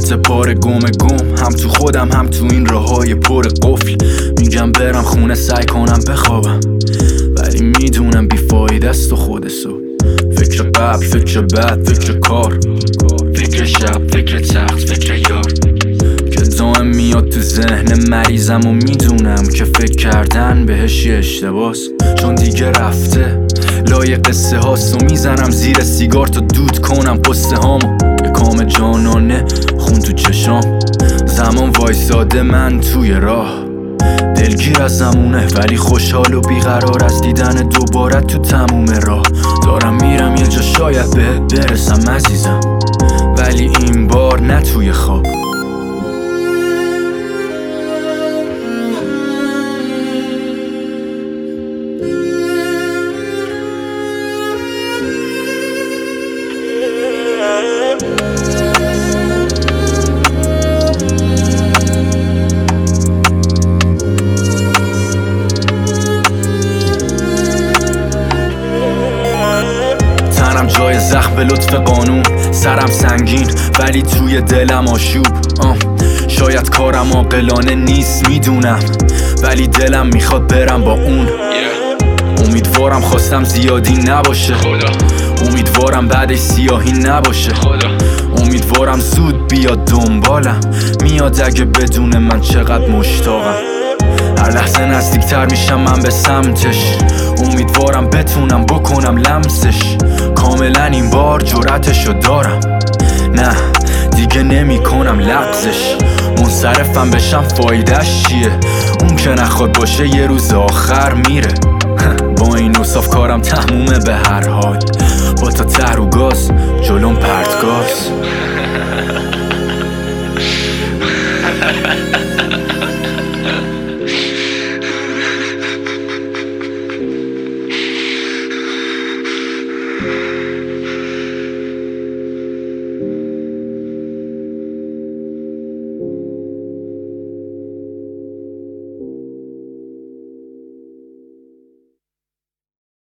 پاره گم هم تو خودم هم تو این راههای پر قفل. میگم برم خونه سعی کنم بخوابم، ولی میدونم بیفایده است و خودسو. فکر قبل، فکر بعد، فکر کار، فکر شب، فکر تخت، فکر یار که دائم میاد تو ذهن مریضم و میدونم که فکر کردن بهش یه اشتباس، چون دیگه رفته لای قصه هاست و میزنم زیر سیگار تا دود کنم قصه هامو. یه کام جانانه خون تو چشام، زمان وایساده من توی راه، دلگیر از زمونه ولی خوشحال و بیقرار از دیدن دوباره تو تموم راه. دارم میرم یه جا شاید به برسم عزیزم، ولی این بار نه توی خواب. جای زخم به لطف قانون، سرم سنگین ولی توی دلم آشوب. شاید کارم عاقلانه نیست میدونم، ولی دلم میخواد برم با اون. امیدوارم خواستم زیادی نباشه، امیدوارم بعدش سیاهی نباشه، امیدوارم زود بیاد دنبالم، میاد اگه بدون من چقدر مشتاقم. هر لحظه نزدیکتر میشم من به سمتش، امیدوارم بتونم بکنم لمسش. کاملا این بار جرأتشو دارم، نه دیگه نمی کنم لغزش. منصرفم بشم فایدهش چیه؟ اون که نخواد باشه یه روز آخر میره. با این اوصاف کارم تمومه به هر حال، با تا تر و گاز جلوم پرتگاز.